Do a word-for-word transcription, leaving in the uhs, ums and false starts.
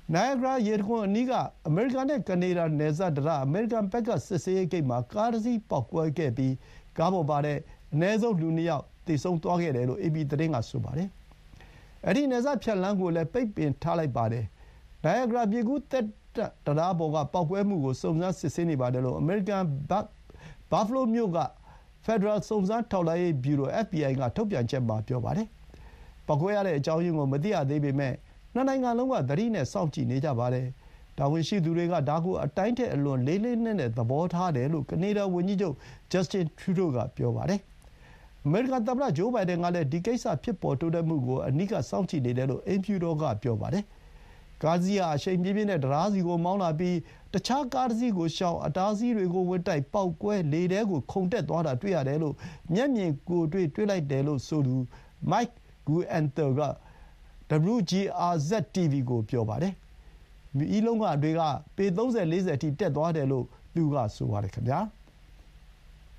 နိုင်ဂရာရေတံခွန်အနီးကအမေရိကန်နဲ့ကနေဒါနယ်စပ်တံတားအမေရိကန်ဘက်ကစစ်ဆေးရေးဂိတ်မှာကားတစ်စီးပေါက်ကွဲခဲ့ပြီးကားပေါ်ပါတဲ့အနည်းဆုံးလူနှစ်ယောက်သေဆုံးသွားခဲ့တယ်လို့ အေ ပီ သတင်းကဆိုပါတယ်။အဲဒီနယ်စပ်ဖြတ်လမ်းကိုလည်းပိတ်ပင်ထားလိုက်ပါတယ်။နိုင်ဂရာမြစ်ကူးသက်တံတားပေါ်ကပေါက်ကွဲမှုကိုစုံစမ်းစစ်ဆေးနေပါတယ်လို့အမေရိကန်ဘာဖလိုမြို့ကဖက်ဒရယ်စုံစမ်းထောက်လှမ်းရေးဗျူရို အက်ဖ် ဘီ အိုင် ကထုတ်ပြန်ချက်မှာပြောပါတယ်။ပေါက်ကွဲရတဲ့အကြောင်းရင်းကိုမသိရသေးပေမဲ့နှစ်နိုင်ငံလုံးကသတိနဲ့စောင့်ကြည့်နေကြပါတယ်။တာဝန်ရှိသူတွေကဒါကိုအတိုင်းထက်အလွန်လေးလေးနက်နက်သဘောထားတယ်လို့ကနေဒါဝန်ကြီးချုပ်ဂျက်စတင်ထရူဒိုကပြောပါတယ်။အမေရိကန်သမ္မတဂျိုးဘိုင်ဒန်ကလည်းဒီကိစ္စဖြစ်ပေါ်တိုးတက်မှုကိုအနီးကစောင့်ကြည့်နေတယ်လို့အိမ်ဖြူတော်ကပြောပါတယ်။ကားစီးဟာအရှိန်ပြင်းပြင်းနဲ့တံတားစီကိုမောင်းလာပြီးတခြားကားတစ်စီးကိုရှောင်အတားအဆီးတွေကိုဝင်တိုက်ပေါက်ကွဲလေထဲကိုခုန်တက်သွားတာတွေ့ရတယ်လို့မျက်မြင်ကိုယ်တွေ့တွေ့လိုက်တယ်လို့ဆိုသူမိုက်ဂူအန်သာက ဒဘလျူ ဂျီ အာ ဇက် တီ ဗီ ကိုပြောပါတယ်။မီးလုံးကတွေကပေသုံးဆယ် လေးဆယ်အထိတက်သွားတယ်လို့သူကဆိုပါတယ်ခင်ဗျာ။